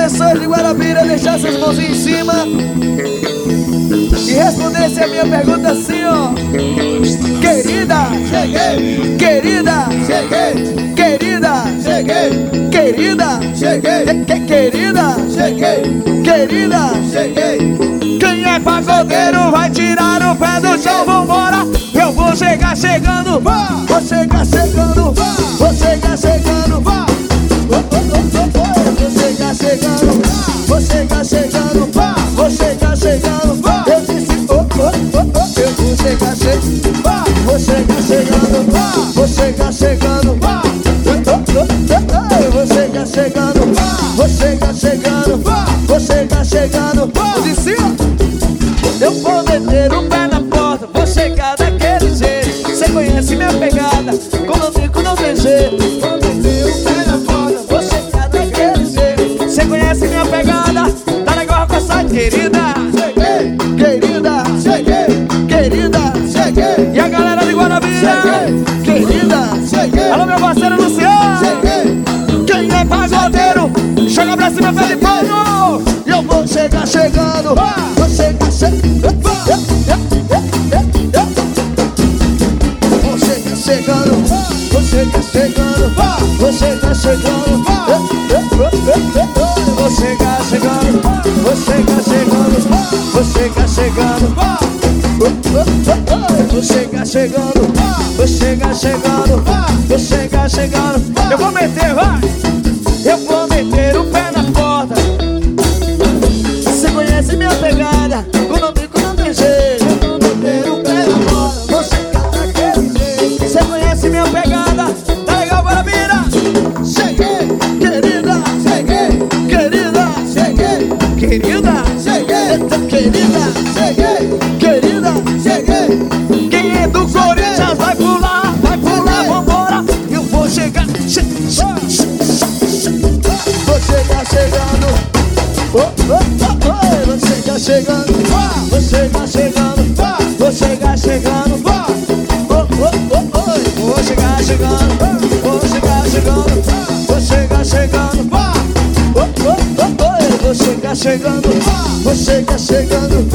pessoas de Guarabira deixassem as mãozinhas em cima e respondessem a minha pergunta assim, ó. Querida, cheguei. Querida, cheguei. Querida, cheguei. Querida, cheguei. Querida, cheguei. Querida, cheguei. Quem é pagodeiro vai tirar o pé do chão, vambora. Eu vou chegar chegando, vou chegar chegando, vou chegar chegando, vou chegar chegando, vou chegar chegando, vou chegar chegando. Eu disse eu vou chegar chegando, vou chegar chegando, vou chegar chegando, vou chegar chegando, vou chegar chegando, vou chegar chegando. Eu disse eu vou meter o pé na porta, vou chegar daquele jeito. Cê conhece minha pegada, como eu fico não tem jeito. Vou meter o pé na porta, vou chegar daquele jeito. Cê conhece minha pegada, tá legal com essa querida. Cheguei, querida, cheguei, querida, cheguei. E a galera de Guarabira, cheguei, querida, cheguei. Alô meu parceiro Luciano, cheguei. Quem é pagodeiro, joga pra cima, pé de fogo. E eu vou chegar chegando, vou chegar chegando, vou chegar chegando, vou chegar chegando, vou chegar chegando, vou chegar chegando, vou chegar chegando, vou chegar chegando, vou chegar chegando, vou chegar chegando, vou chegar chegando. Eu vou meter, vai! Eu vou meter o pé na porta. Você conhece minha pegada, quando eu fico não tem jeito. Eu vou meter o pé na porta, vou chegar daquele jeito. Você conhece minha pegada, tá legal, Guarabira? Cheguei, querida, cheguei, querida, cheguei, querida, cheguei, querida, cheguei, querida, cheguei. Quem é do Corinthians vai pular, vambora. Eu vou chegar, vou chegar chegando, vou chegar chegando, vou chegar chegando, vou chegar chegando, vou chegar chegando, vou chegar chegando, vou chegar chegando, vou chegar chegando, vou chegar chegando,